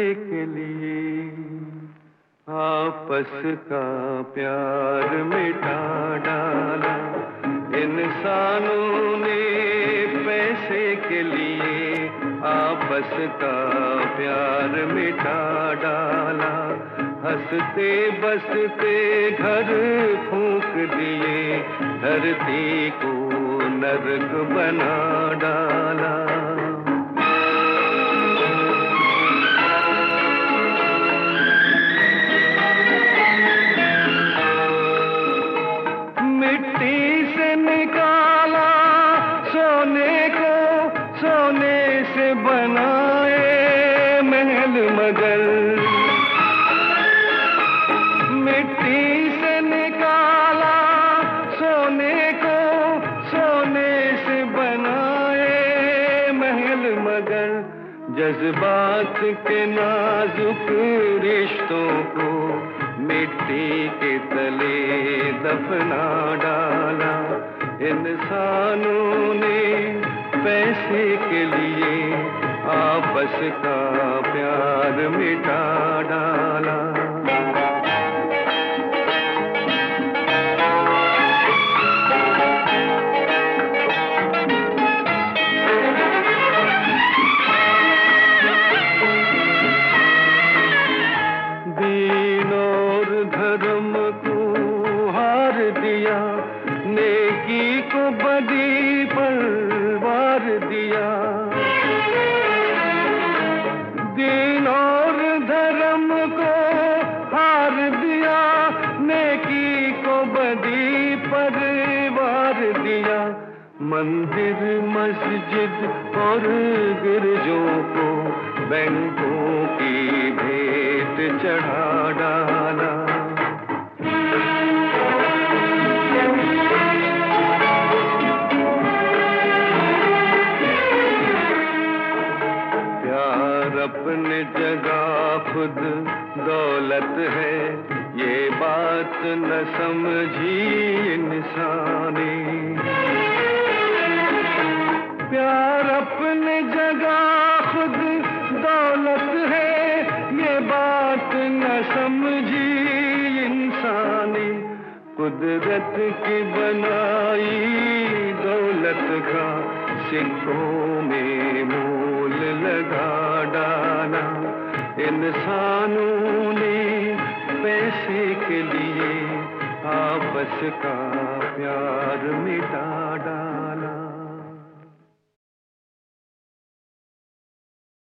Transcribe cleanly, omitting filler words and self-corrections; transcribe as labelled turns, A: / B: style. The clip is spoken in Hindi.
A: के लिए आपस का प्यार मिटा डाला। इंसानों ने पैसे के लिए आपस का प्यार मिटा डाला। हंसते बसते घर फूंक दिए, धरती को नरक बना डाला। मिट्टी से निकाला सोने को, सोने से बनाए महल मगर। मिट्टी से निकाला सोने को, सोने से बनाए महल मगर। जज्बात के नाजुक रिश्तों को मिट्टी के तले दफना डाला। इंसानों ने पैसे के लिए आपस का प्यार मिटा डाला। दीन और धर्म को हार दिया, नेकी को बदी पर वार दिया। दीन और धर्म को हार दिया, नेकी को बदी पर वार दिया। मंदिर मस्जिद और गिरजों को बैंकों की भेंट चढ़ा डाला। प्यार अपने जगह खुद दौलत है, ये बात न समझी इंसानी। प्यार अपने जगह खुद दौलत है, ये बात न समझी इंसानी। कुदरत की बनाई दौलत का सिक्कों में मोल लगा डाला। इंसानों ने पैसे के लिए आपस का प्यार मिटा डाला।